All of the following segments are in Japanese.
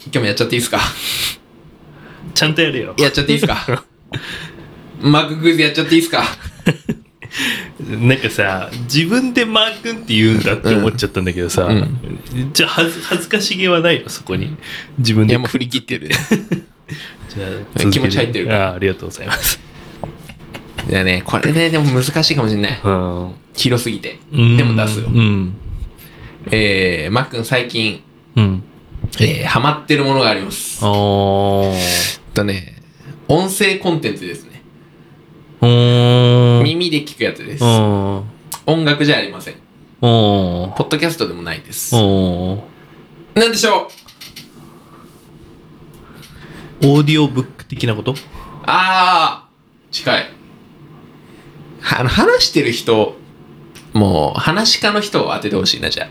今日もやっちゃっていいですか？ ちゃんとやるよ。 やっちゃっていいですか？マーククイズやっちゃっていいですか？ なんかさ、自分でマー君って言うんだって思っちゃったんだけどさ、じゃあ恥ずかしげはないのそこに。自分で。 いやもう振り切ってる。 じゃあ気持ち入ってるから。 ありがとうございます。 いやね、これね、でも難しいかもしれない。広すぎて。でも出すよ。マー君最近、ハマってるものがあります。音声コンテンツですね。耳で聞くやつです。音楽じゃありません。ポッドキャストでもないです。なんでしょう？オーディオブック的なこと？ 近い。話してる人、もう話し家の人を当ててほしいな、じゃあ。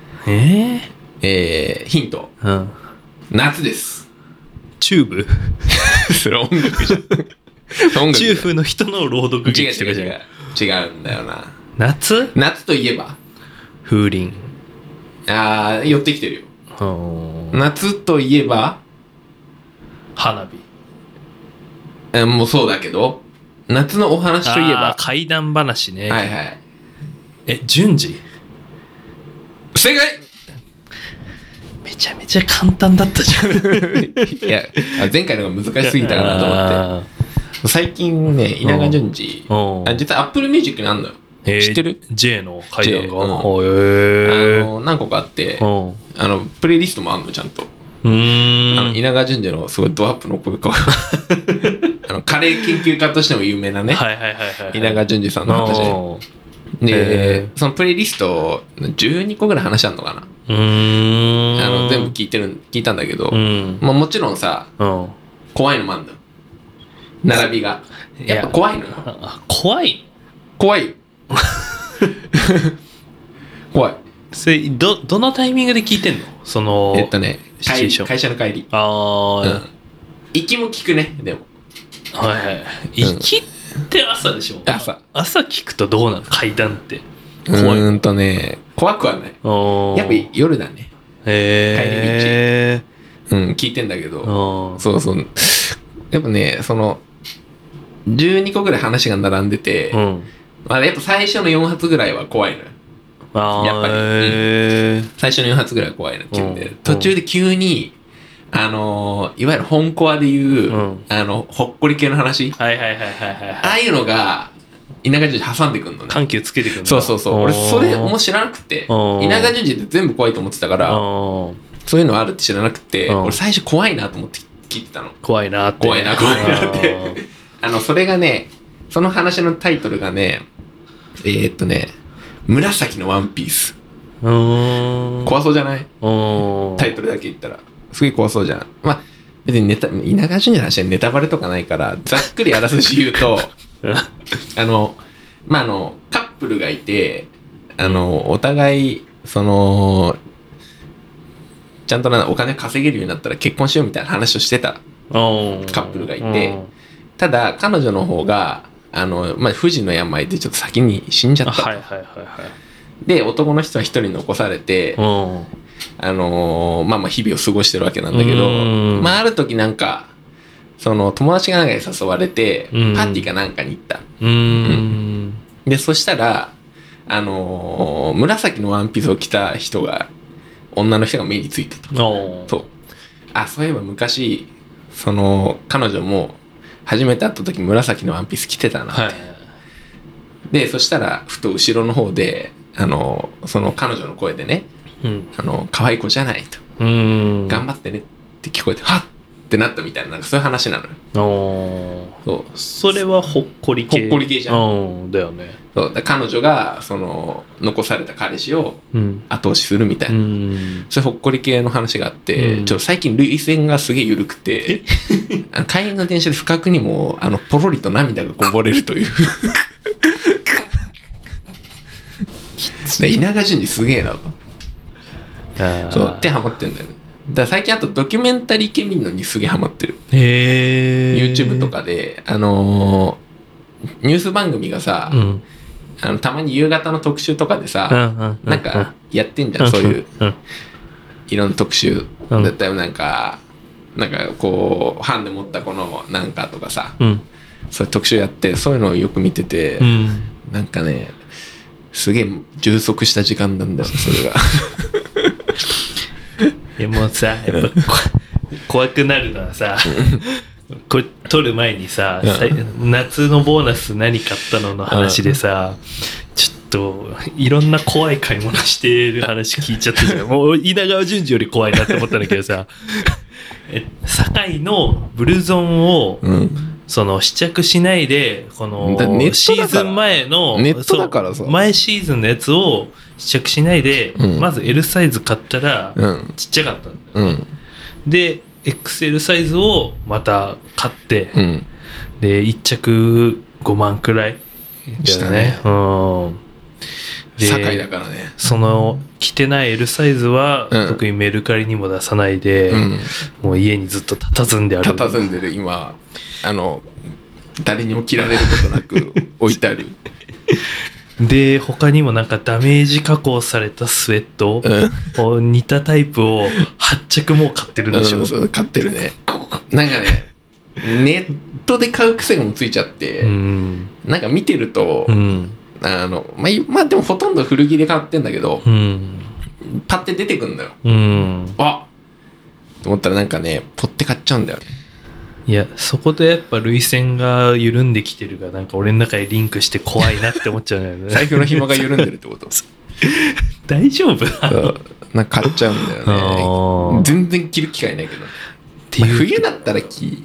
ヒント。夏です。 チューブ？ それ音楽じゃん。 チューブの人の朗読劇とかじゃん。 違うんだよな。 夏といえば風鈴。 寄ってきてるよ。夏といえば花火。もうそうだけど、夏のお話といえば怪談話ね。 はいはい。 順次。 正解。 めちゃめちゃ簡単だったじゃん。 いや、前回のが難しすぎたかなと思って。最近ね、稲川淳二、実は Apple Music にあんのよ。知ってる？ J の階段が。 何個かあって、プレイリストもあんの、ちゃんと。稲川淳二のすごいドアップの声か。カレー研究家としても有名なね。稲川淳二さんの話で。そのプレイリスト12個ぐらい話あんのかな。全部聞いたんだけど、もちろんさ、怖いのもあんの。並びが。やっぱ怖いのよ。 怖い怖いそれどのタイミングで聞いてんの？その会社の帰り。行きも聞くね。でも行きって朝でしょ。朝聞くとどうなの？階段って怖くはない。やっぱ夜だね。帰り道聞いてんだけど、そうやっぱね、その12個ぐらい話が並んでて、やっぱ最初の4発ぐらいは怖いのよ。やっぱり、最初の4発ぐらいは怖いのっていうんで、途中で急にいわゆる本コアでいう、ほっこり系の話、ああいうのが稲川淳二挟んでくんのね。 緩急つけてくんの。 そう俺それも知らなくて、稲川淳二って全部怖いと思ってたから、そういうのあるって知らなくて、俺最初怖いなと思って聞いてたの。怖いなって。それがね、その話のタイトルがね、紫のワンピース。怖そうじゃない？タイトルだけ言ったらすげえ怖そうじゃん。まあ別に稲川淳二の話はネタバレとかないからざっくりあらすじ言うとカップルがいて、お互いそのちゃんとお金稼げるようになったら結婚しようみたいな話をしてたカップルがいて、ただ彼女の方が不治の病でちょっと先に死んじゃった。で男の人は一人残されて、日々を過ごしてるわけなんだけど、ある時なんかその友達がなんかに誘われて、パーティーかなんかに行った。でそしたら紫のワンピースを着た女の人が目についてた。そういえば昔その彼女も初めて会った時紫のワンピース着てたなって、でそしたらふと後ろの方でその彼女の声でね、可愛い子じゃないと、頑張ってねって聞こえて、はっってなったみたいな、なんかそういう話なのよ。 それはほっこり系じゃん。 だよね。 彼女がその残された彼氏を後押しするみたいな、そういうほっこり系の話があって、最近涙腺がすげえ緩くて帰りの電車で不覚にもポロリと涙がこぼれるという稲川淳二すげえなとってハマってんだよね。だから最近あとドキュメンタリー系見るのにすげえハマってる。YouTube とかでニュース番組がさ、たまに夕方の特集とかでさ、なんかやってんじゃん、そういういろんな特集だったよ。なんかなんかこうハンで持ったこのなんかとかさ、 うん、 そういう特集やってそういうのをよく見てて、 うん、 なんかねすげえ充足した時間なんだよそれがでもさやっぱ怖くなるのはさこれ撮る前にさ、夏のボーナス何買ったのの話でさ、ちょっといろんな怖い買い物してる話聞いちゃってじゃん。もう稲川淳二より怖いなって思ったんだけどさ堺のブルゾンを、その試着しないでこのシーズン前のネットだからさ前シーズンのやつを試着しないで、まず L サイズ買ったらちっちゃかったんだよね、で XL サイズをまた買って、で1着5万くらいしたね。 で堺だからね。 その着てない L サイズは、特にメルカリにも出さないで、もう家にずっと佇んである。 佇んでる今誰にも着られることなく置いてある。 で他にもなんかダメージ加工されたスウェット、似たタイプを8着も買ってるでしょ。 そう買ってるね。なんかねネットで買う癖がもついちゃって、なんか見てると、まあでもほとんど古着で買ってんだけど、パッて出てくんだよ。あっと思ったらなんかねポッて買っちゃうんだよね。 いやそこでやっぱ涙腺が緩んできてるがなんか俺の中でリンクして怖いなって思っちゃうんだよね。 財布の紐が緩んでるってこと大丈夫なんか買っちゃうんだよね。全然着る機会ないけど、冬だったら着ね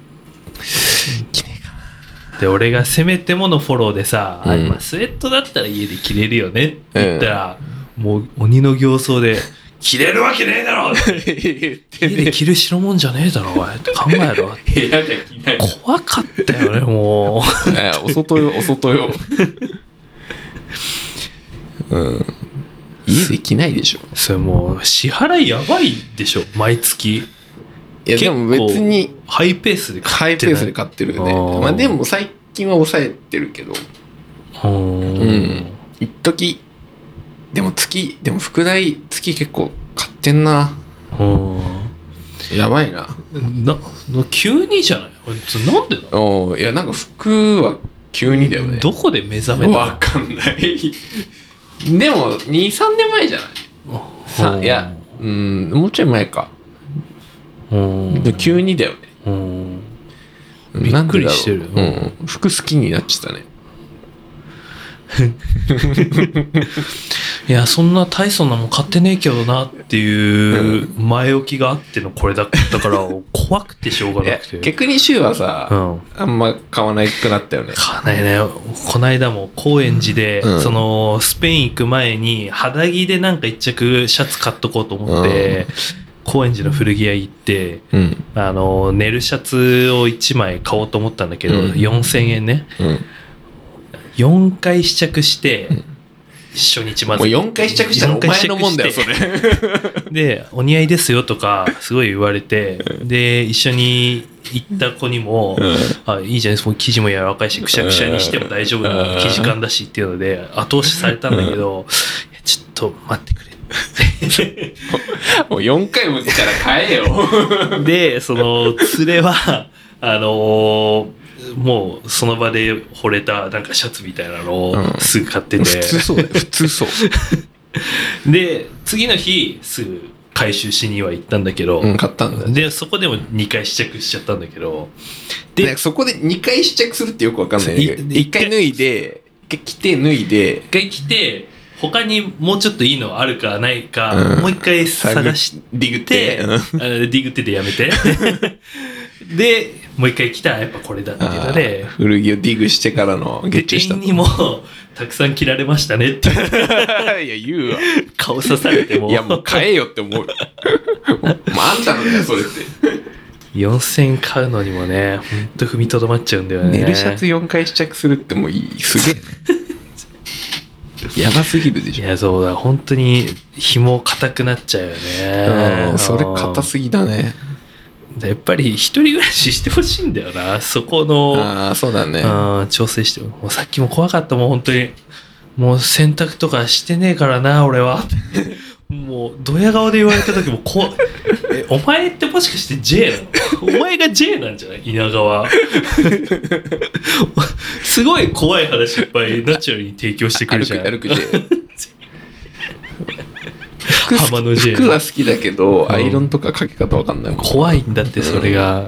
えかな。 で俺がせめてものフォローでさ、まあ、スウェットだったら家で着れるよねって言ったら、もう鬼の形相で着れるわけねえだろ家で着る代物じゃねえだろおいって考えろ部屋じゃ着ない。 怖かったよねもうお外よお外よ家で着ないでしょ。 それもう支払いやばいでしょ毎月。 いやでも別にハイペースで買ってるよね。まあでも最近は抑えてるけど、一時でも副題月結構買ってんな。やばいな。 急にじゃないなんでだ。 いやなんか服は急にだよね。 どこで目覚めたのわかんないでも 2,3 年前じゃない。いやもうちょい前か。急にだよね。 びっくりしてる。 服好きになっちゃったね。 いやそんな大層なもん買ってねえけどなっていう前置きがあってのこれだったから怖くてしょうがなくて。 逆に週はさ、あんま買わなくなったよね。 買わないね。こないだも高円寺で、そのスペイン行く前に肌着でなんか一着シャツ買っとこうと思って、高円寺の古着屋行って、寝るシャツを1枚買おうと思ったんだけど、4000円ね、4回試着して、初日まずもう4回試着したらお前のもんだよそれでお似合いですよとかすごい言われて、で一緒に行った子にも、いいじゃないですか生地も柔らかいしくしゃくしゃにしても大丈夫な生地感だしっていうので後押しされたんだけど、ちょっと待ってくれもう4回も来たら買えよでその連れはもうその場で惚れたなんかシャツみたいなのをすぐ買ってて、 普通そうで次の日すぐ回収しには行ったんだけど、 買ったんだ。 でそこでも2回試着しちゃったんだけど、 でそこで2回試着するってよくわかんないけど、1回脱いで着て脱いで 1回着て他にもうちょっといいのあるかないか、もう一回探してディグってディグってでやめてでもう一回来たらやっぱこれだっていうので古着をディグしてからのゲッチュした店員にもたくさん着られましたねっていや言うわ顔刺されてもいやもう買えよって思うもうあんたのだよそれって 4000買うのにもねほんと踏みとどまっちゃうんだよね。 寝るシャツ4回試着するってもういいすげえやばすぎるでしょ。 いやそうだ本当に紐硬くなっちゃうよね。 それ硬すぎだね。 やっぱり一人暮らししてほしいんだよなそこのそうだね調整してもうさっきも怖かったもん本当にもう洗濯とかしてねえからな俺はもうドヤ顔で言われた時もお前ってもしかして J なの？お前が J なんじゃない？稲川すごい怖い話いっぱいナチュラルに提供してくるじゃん。 歩く J 浜の J 服は好きだけど、アイロンとかかけ方わかんないもん。 怖いんだってそれが、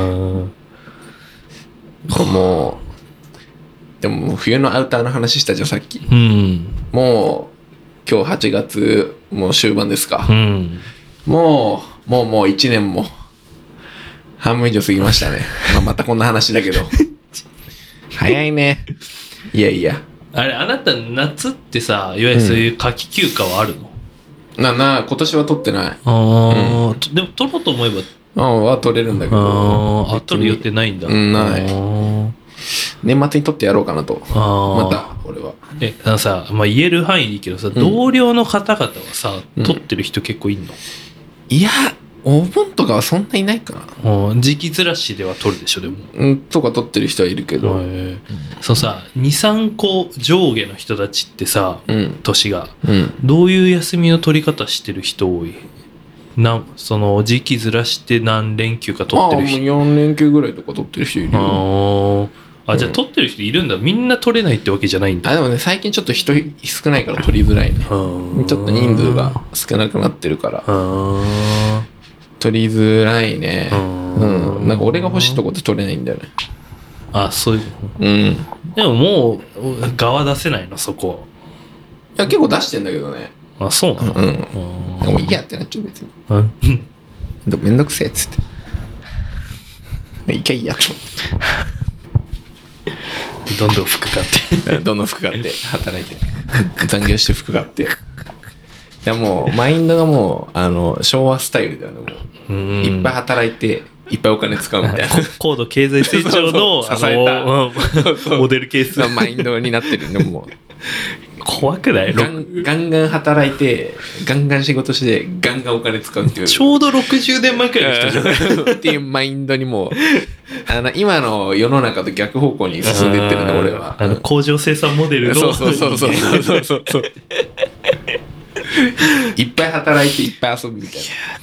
もうでも冬のアウターの話したじゃんさっき。もう今日8月もう終盤ですか。もう1年も半分以上過ぎましたね。またこんな話だけど早いね。いやあれ、あなた夏ってさ、いわゆるそういう夏季休暇はあるの？ 今年は取ってない。 でも取ろうと思えばは取れるんだけど、 取る予定ないんだ。 ない。年末に取ってやろうかなと。また俺はさ、言える範囲でいいけどさ、同僚の方々はさ、取ってる人結構いんの？ いや、お盆とかはそんないないかな。 時期ずらしでは取るでしょでも。 とか取ってる人はいるけど、 そうさ、2,3個上下の人たちってさ、年が、どういう休みの取り方してる人多い？その時期ずらして何連休か取ってる人。 4連休ぐらいとか取ってる人いるよ。 じゃあ取ってる人いるんだ。みんな取れないってわけじゃないんだ。 でもね、最近ちょっと人少ないから取りづらいね。ちょっと人数が少なくなってるから取りづらいね。なんか俺が欲しいとこって取れないんだよね。 そういう。でももう側出せないのそこ。 いや結構出してんだけどね。 そうなの？ もういいやってなっちゃう別に。でもめんどくせえっつって。いいやと。 どんどん服買ってどんどん服買って働いて残業して服買って。いやもうマインドがもう昭和スタイルだよね。もういっぱい働いていっぱいお金使うみたいな高度経済成長の支えたモデルケースマインドになってるね。もう怖くない？ ガンガン働いてガンガン仕事してガンガンお金使うっていう、 ちょうど60年前くらいの人じゃないっていうマインドにもう今の世の中と逆方向に進んでってるね俺は。 工場生産モデルのそういっぱい働いていっぱい遊ぶみたいな。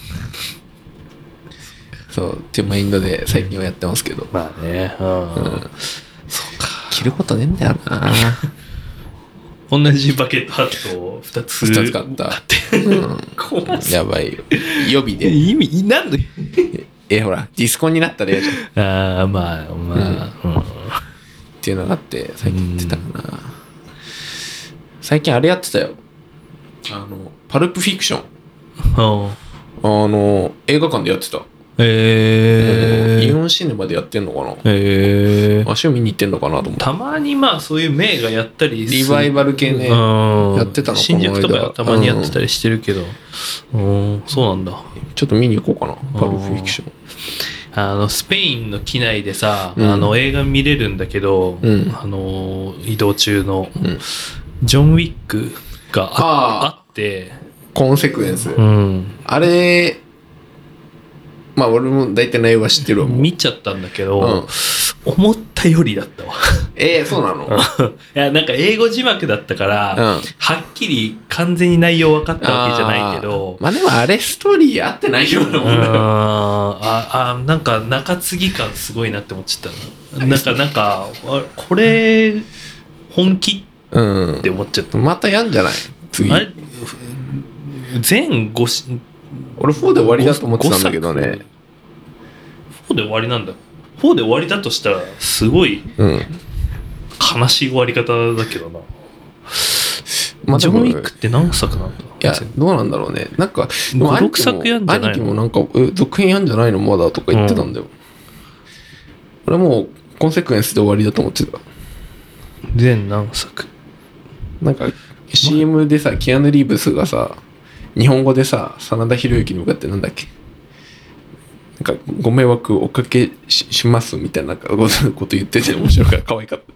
そうっていうマインドで最近はやってますけど。 まあね。そうか。 着ることねえんだよな。 同じバケットハットを2つ買った。やばいよ。予備で。 意味なんで？ ほらディスコになったら嫌じゃん。 まあっていうのがあって最近言ってたかな。最近あれやってたよ。パルプフィクション。映画館でやってた。イオンシネマでやってんのかな。足を見に行ってんのかなと思って。 たまにそういう名がやったりリバイバル系ねやってたの。 新宿とかたまにやってたりしてるけど、そうなんだ。 ちょっと見に行こうかなパルプフィクション。 スペインの機内でさ、映画見れるんだけど、移動中の、ジョン・ウィックがあってコンセクエンス、あれ俺も大体内容は知ってるわ。 見ちゃったんだけど、思ったよりだったわ。 そうなの？ いやなんか英語字幕だったから、はっきり完全に内容分かったわけじゃないけど、 でもあれストーリー合ってないようなもんだよ。 なんか中継ぎ感すごいなって思っちゃったなんかこれ本気って思っちゃった。 またやんじゃない次。 全5 俺4で終わりだと思ってたんだけどね。 4で終わりなんだ。4で終わりだとしたらすごい悲しい終わり方だけどな。ジョン・ウィックって何作なんだ？ いやどうなんだろうね。なんか 5、6作やんじゃないの？ 兄貴もなんか続編やんじゃないのまだとか言ってたんだよ。俺もうコンセクエンスで終わりだと思ってた。 全何作？ なんか CM でさキアヌ・リーブスがさ日本語でさ真田広之に向かってなんだっけ、なんかご迷惑おかけ しますみたいなこと言ってて面白いから可愛かった。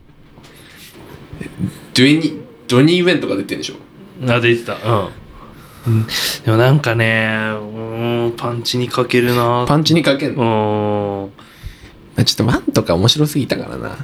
ジョニー・ウェンとか出てんでしょ。 出てた。でもなんかねパンチにかけるな。 パンチにかけんの。ちょっとワンとか面白すぎたからな。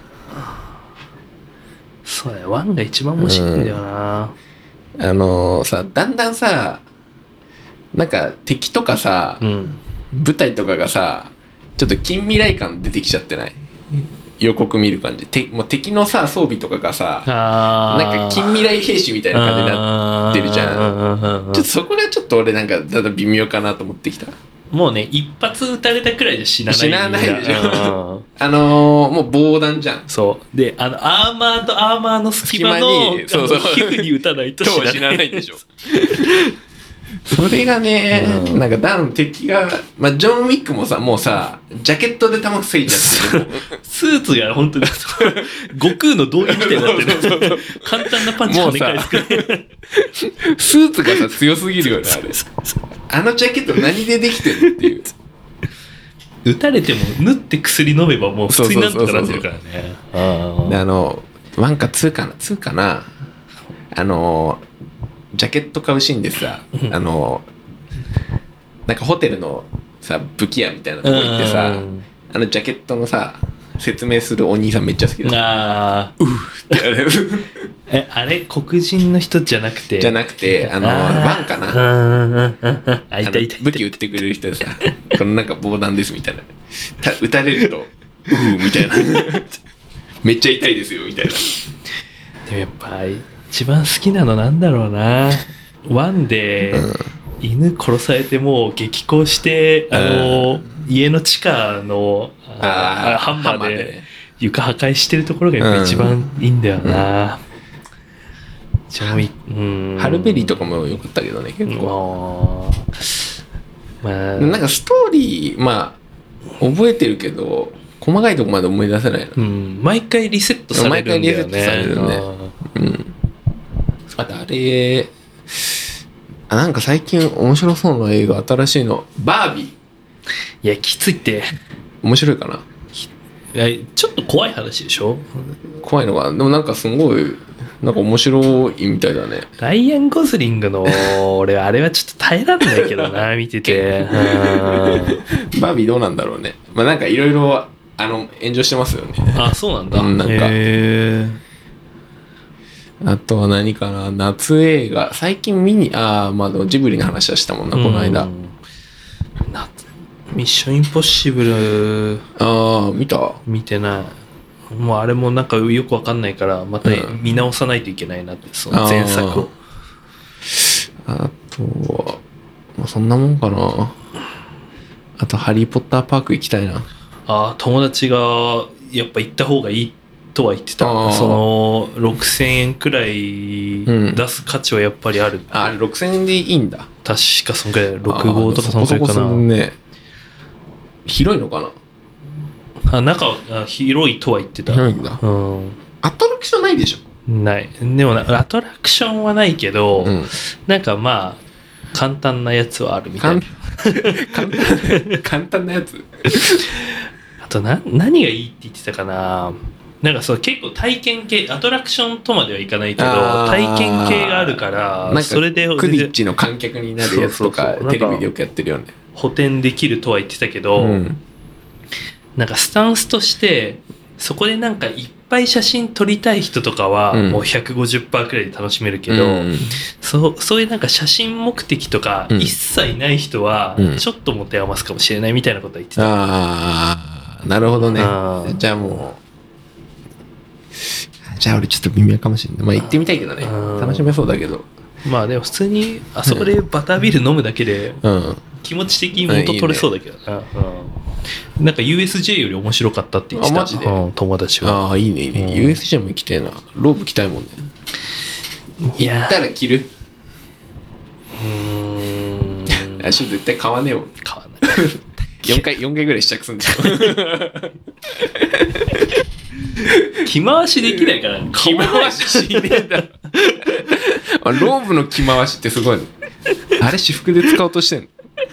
そうだよ、ワンが一番面白いんだよな。 さだんだんさなんか敵とかさ、 舞台とかがさちょっと近未来感出てきちゃってない？予告見る感じもう敵のさ装備とかがさなんか近未来兵士みたいな感じになってるじゃん。ちょっとそこがちょっと俺なんかだんだん微妙かなと思ってきた。 もうね一発撃たれたくらいじゃ死なない。 死なないでしょ。もう防弾じゃん。 そうでアーマーの隙間の皮膚に撃たないと死なないでしょ。それがね、なんか敵が、まあ、ジョン・ウィックもさ、もうさ、ジャケットで弾防いじゃってる。 スーツが本当に、悟空の道着みたいになってる。簡単なパンチ跳ね返すくらい。 スーツがさ、強すぎるよね、あれ。あのジャケット何でできてるっていう。 撃たれても、縫って薬飲めばもう普通になんとかなってるからね。 で1か2かな。ジャケット買うシーンでさ、なんかホテルのさ武器屋みたいなとこ行ってさ、ジャケットのさ説明するお兄さんめっちゃ好きだ。ってあれ黒人の人じゃなくてワンかな。武器撃売ってくれる人でさ、このなんか防弾ですみたいな、撃たれるとみたいなめっちゃ痛いですよみたいな。 でもやっぱ一番好きなのなんだろうな。ワンで犬殺されてもう激高して家の地下のハンマーで床破壊してるところがやっぱ一番いいんだよな。 ハルベリーとかも良かったけどね結構。なんかストーリーまあ覚えてるけど細かいとこまで思い出せないな。 毎回リセットされるんだよね。 あれなんか最近面白そうな映画新しいのバービー。 いやきついって面白いかな。 ちょっと怖い話でしょ。 怖いのか。でもなんかすごいなんか面白いみたいだね。 ライアン・ゴズリングの俺あれはちょっと耐えらんないけどな見ててバービーどうなんだろうね。まあなんかいろいろ炎上してますよね。 あそうなんだ。 なんかあとは何かな。夏映画最近まあでもジブリの話はしたもんなこの間。 ミッションインポッシブル見てない。もうあれもなんかよくわかんないからまた見直さないといけないなって、その前作を。 あとはまあそんなもんかな。あとハリーポッターパーク行きたいな。 友達がやっぱ行った方がいいとは言ってた。その6000円くらい出す価値はやっぱりある。 あれ6000円でいいんだ。 確かそんくらい6号とかそんくらいかな。 そこね、広いのかな。中は広いとは言ってた。 広いんだ。アトラクションないでしょ。 ない。でもアトラクションはないけど、なんかまあ簡単なやつはあるみたいな。簡単なやつ。あと何がいいって言ってたかな。なんかそう結構体験系、アトラクションとまではいかないけど体験系があるから、 なんかそれでクディッチの観客になるやつとかテレビでよくやってるよね。 補填できるとは言ってたけど、なんかスタンスとしてそこでなんかいっぱい写真撮りたい人とかはもう 150% くらいで楽しめるけど、そういうなんか写真目的とか一切ない人はちょっと持て余すかもしれないみたいなことは言ってた。 なるほどね。じゃあもう俺ちょっと微妙かもしれない。まあ行ってみたいけどね。楽しめそうだけど。 まあでも普通にあそこでバタービール飲むだけで気持ち的に元取れそうだけどな。なんか USJ より面白かったって言ってた。 マジで。 友達は。 いいねいいね。USJ も行きたいな。ローブ着たいもんね。行ったら着る。足絶対買わねえもん。 買わない。 4回ぐらい試着するんですよ。 着回しできないから着回ししねえだろ。ローブの着回しってすごいの。あれ私服で使おうとしてんの。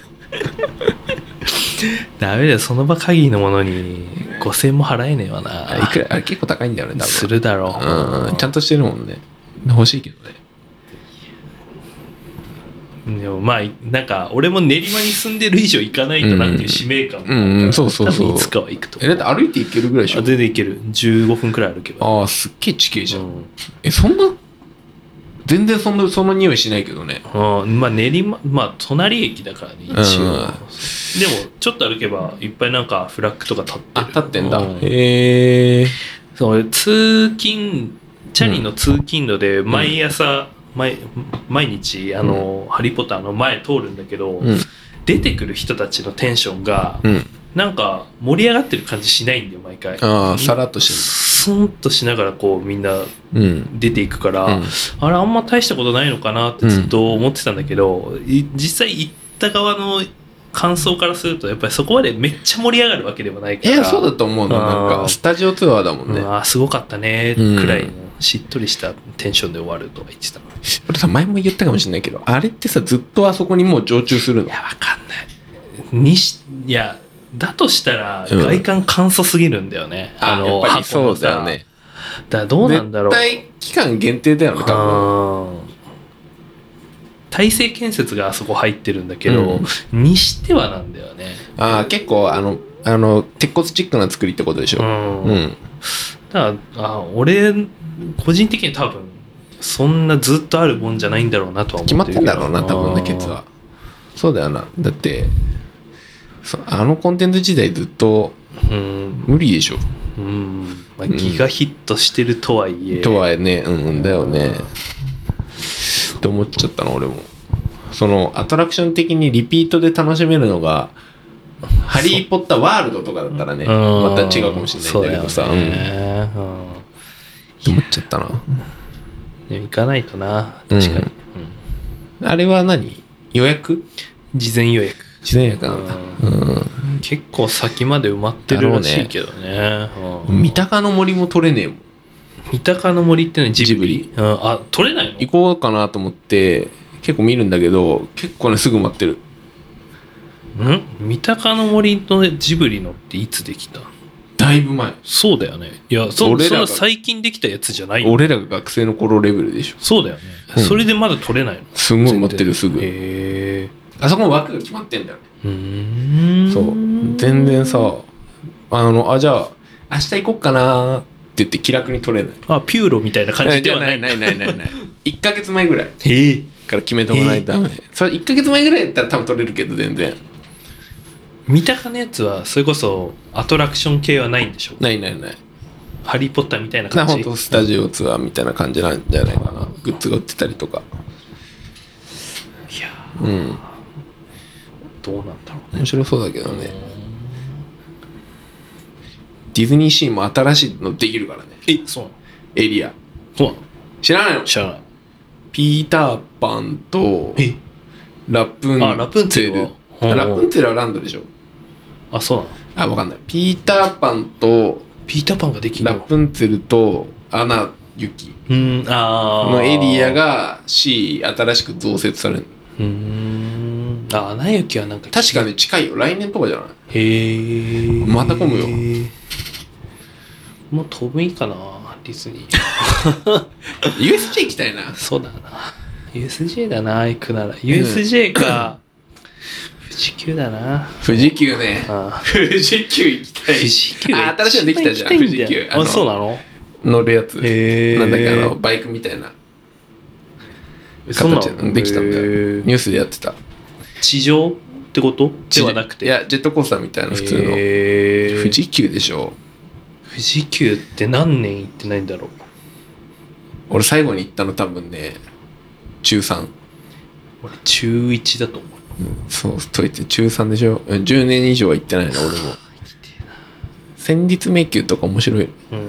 ダメだよ、その場限りのものに5000円も払えねえわな。 あれ結構高いんだよね多分。 するだろう。ちゃんとしてるもんね。欲しいけどね。 でもまあなんか俺も練馬に住んでる以上行かないとなっていう使命感もそう多分いつかは行くと。 だって歩いて行けるぐらいでしょ。 全然行ける。15分くらいあるけど。 すっげえ地形じゃん。そんな全然その匂いしないけどね。 まあ練馬、まあ隣駅だからね、一応。でも、ちょっと歩けば、いっぱいなんかフラッグとか立ってる。 立ってんだ。へえ。 そう、通勤、チャリの通勤路で毎朝、毎日、ハリーポッターの前通るんだけど、出てくる人たちのテンションが、なんか盛り上がってる感じしないんだよ、毎回。 さらっとしてる。 スンとしながらこうみんな出ていくから、あれあんま大したことないのかなってずっと思ってたんだけど、実際行った側の感想からするとやっぱりそこまでめっちゃ盛り上がるわけでもないから。 いや、そうだと思うの。なんかスタジオツアーだもんね。 すごかったねくらいのしっとりしたテンションで終わるとか言ってた。 俺さ、前も言ったかもしれないけど、あれってさ、ずっとあそこにもう常駐するの？ いや、わかんない。いや、だとしたら外観簡素すぎるんだよね。 やっぱりそうだよね。 だからどうなんだろう。 絶対期間限定だよね、多分。 大成建設があそこ入ってるんだけど、にしてはなんだよね。 結構鉄骨チックな作りってことでしょ。 だから俺個人的に多分そんなずっとあるもんじゃないんだろうなとは思ってるけど。 決まってんだろうな、多分ね、ケツは。そうだよな。だってコンテンツ時代ずっと無理でしょ。 まあ、ギガヒットしてるとはいえ。 ね、だよね。って思っちゃったの、俺も。アトラクション的にリピートで楽しめるのが、ハリー・ポッターワールドとかだったらね、また違うかもしれないんだけどさ。って思っちゃったな。 行かないとな、確かに。 あれは何？予約？ 事前予約。 事前予約なんだ。 結構先まで埋まってるらしいけどね。 三鷹の森も取れねえもん。 三鷹の森ってのはジブリ？取れないの？ 行こうかなと思って結構見るんだけど、結構ねすぐ埋まってる。 三鷹の森とジブリのっていつできた？ だいぶ前。 そうだよね。いや、そんな最近できたやつじゃないよ。 俺らが学生の頃レベルでしょ。 そうだよね。それでまだ取れないの？ すんごい埋まってる、すぐ。あそこも枠が決まってんだよね。そう。全然さ、じゃあ明日行こっかなって言って気楽に取れない。 ピューロみたいな感じではない。 ない。1ヶ月前ぐらいから決めておかないとダメ。それ1ヶ月前ぐらいだったら多分取れるけど、全然。 三鷹のやつはそれこそアトラクション系はないんでしょ？ない。ハリー・ポッターみたいな感じ？ ほんとスタジオツアーみたいな感じなんじゃないかな。グッズが売ってたりとか。 いやどうなんだろうね。 面白そうだけどね。ディズニーシーも新しいのできるからね。 そうなの？ エリア。 そうなの？ 知らないの？ 知らない。 ピーターパンとラプンツェル。ラプンツェルはランドでしょ。 そうなの？ わかんない。ピーターパンとピーターパンができるの？ ラプンツェルとアナ雪のエリアが新しく増設される。 アナ雪はなんか確かに近いよ。来年とかじゃない？また混むよ。 もう飛ぶいいかな、ディズニー。 USJ 行きたいな。 そうだな。USJ だな、行くなら。USJ か。富士急だな。 富士急ね。富士急行きたい。 富士急新しいのできたじゃん、富士急。 そうなの？ 乗るやつ。なんだっけ、バイクみたいな形できたんだよ。ニュースでやってた。 地上ってことではなくて？ いや、ジェットコースターみたいな普通の。富士急でしょ。 富士急って何年行ってないんだろう。 俺最後に行ったの多分ね、中3。 俺中1だと思う。 そう、と言って中3でしょ。10年以上は行ってないな、俺も。戦慄迷宮とか面白い。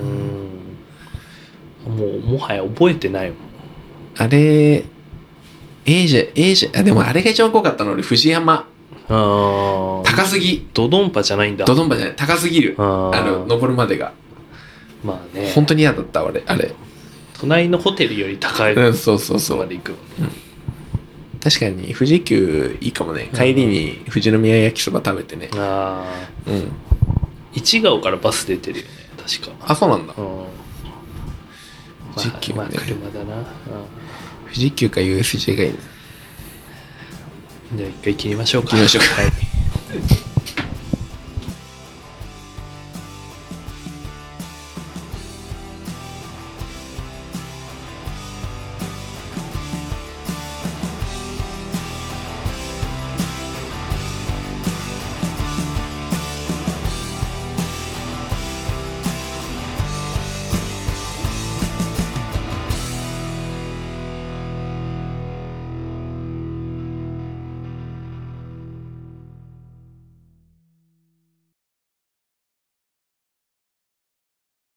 もはや覚えてないもん。 あれ、でもあれが一番怖かったの俺、藤山。高すぎ。 ドドンパじゃないんだ。 ドドンパじゃない、高すぎる。登るまでが。 まあね。 本当に嫌だった、あれ。 隣のホテルより高い。 そう。 まで行くもんね。 確かに富士急いいかもね。帰りに富士宮焼きそば食べてね。 市ヶ尾からバス出てるよね、確か。 そうなんだ。 富士急ね。まあ車だな。 富士急か USJ がいいね。 じゃあ一回切りましょうか。 はい。